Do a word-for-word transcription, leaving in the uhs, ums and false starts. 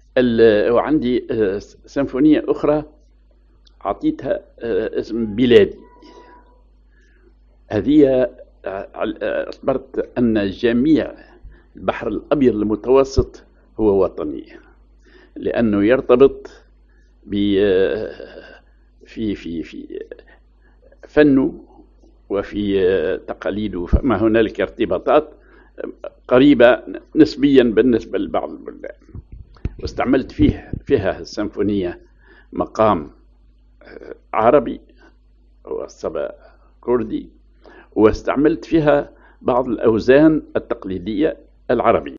ال- وعندي آه، سيمفونية أخرى أعطيتها آه، اسم بلادي. هذه آه، آه، أخبرت أن جميع البحر الأبيض المتوسط هو وطني، لأنه يرتبط ب آه، في في في فنه وفي آه، تقاليده، فما هنالك ارتباطات قريبة نسبيا بالنسبة لبعض البلدان. واستعملت فيه فيها السيمفونية مقام عربي والصبا كردي، واستعملت فيها بعض الأوزان التقليدية العربية.